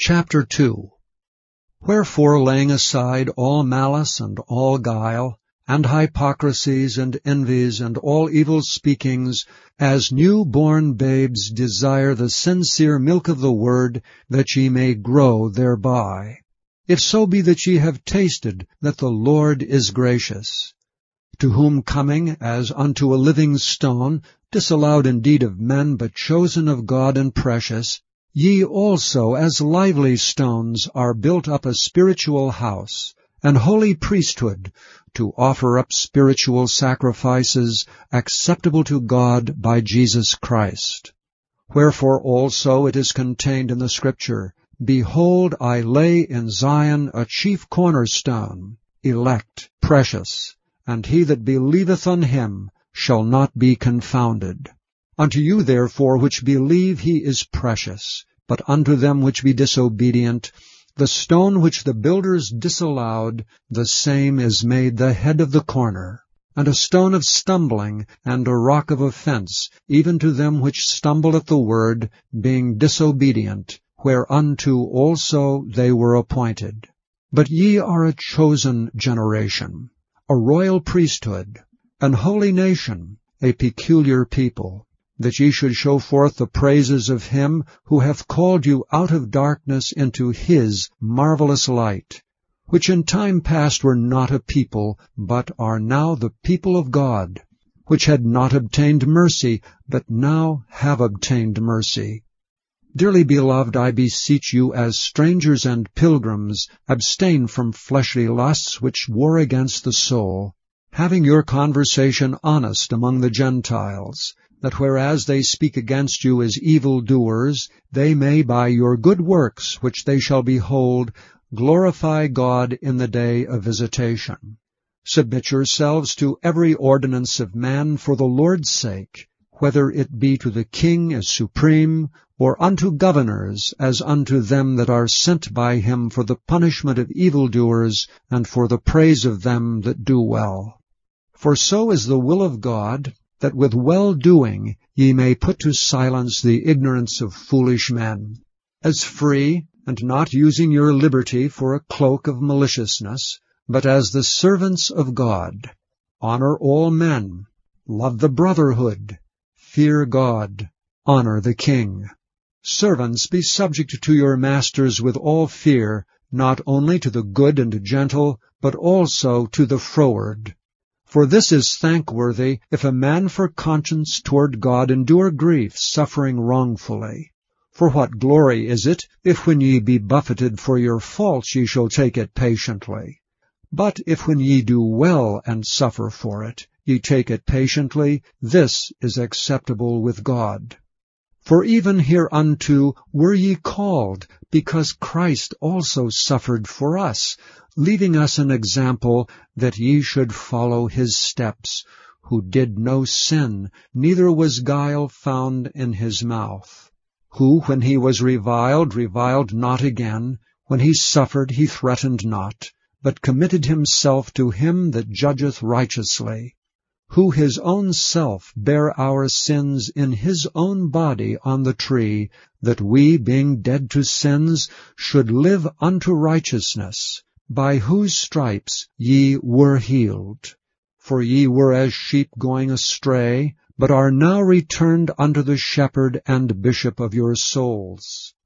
Chapter 2. Wherefore, laying aside all malice and all guile, and hypocrisies and envies and all evil speakings, as new-born babes desire the sincere milk of the word, that ye may grow thereby. If so be that ye have tasted that the Lord is gracious. To whom coming as unto a living stone, disallowed indeed of men, but chosen of God and precious, ye also as lively stones are built up a spiritual house, an holy priesthood, to offer up spiritual sacrifices acceptable to God by Jesus Christ. Wherefore also it is contained in the Scripture, Behold, I lay in Zion a chief cornerstone, elect, precious, and he that believeth on him shall not be confounded. Unto you therefore which believe he is precious, but unto them which be disobedient, the stone which the builders disallowed, the same is made the head of the corner, and a stone of stumbling, and a rock of offense, even to them which stumble at the word, being disobedient, whereunto also they were appointed. But ye are a chosen generation, a royal priesthood, an holy nation, a peculiar people, that ye should show forth the praises of him who hath called you out of darkness into his marvelous light, which in time past were not a people, but are now the people of God, which had not obtained mercy, but now have obtained mercy. Dearly beloved, I beseech you, as strangers and pilgrims, abstain from fleshly lusts which war against the soul, having your conversation honest among the Gentiles, that whereas they speak against you as evildoers, they may by your good works, which they shall behold, glorify God in the day of visitation. Submit yourselves to every ordinance of man for the Lord's sake, whether it be to the king as supreme, or unto governors, as unto them that are sent by him for the punishment of evildoers, and for the praise of them that do well. For so is the will of God, that with well-doing ye may put to silence the ignorance of foolish men, as free, and not using your liberty for a cloak of maliciousness, but as the servants of God. Honor all men, love the brotherhood, fear God, honor the king. Servants, be subject to your masters with all fear, not only to the good and gentle, but also to the froward. For this is thankworthy, if a man for conscience toward God endure grief, suffering wrongfully. For what glory is it, if when ye be buffeted for your faults ye shall take it patiently? But if when ye do well and suffer for it, ye take it patiently, this is acceptable with God. For even hereunto were ye called, because Christ also suffered for us, leaving us an example that ye should follow his steps, who did no sin, neither was guile found in his mouth. Who, when he was reviled, reviled not again, when he suffered, he threatened not, but committed himself to him that judgeth righteously, who his own self bare our sins in his own body on the tree, that we, being dead to sins, should live unto righteousness, by whose stripes ye were healed. For ye were as sheep going astray, but are now returned unto the shepherd and bishop of your souls.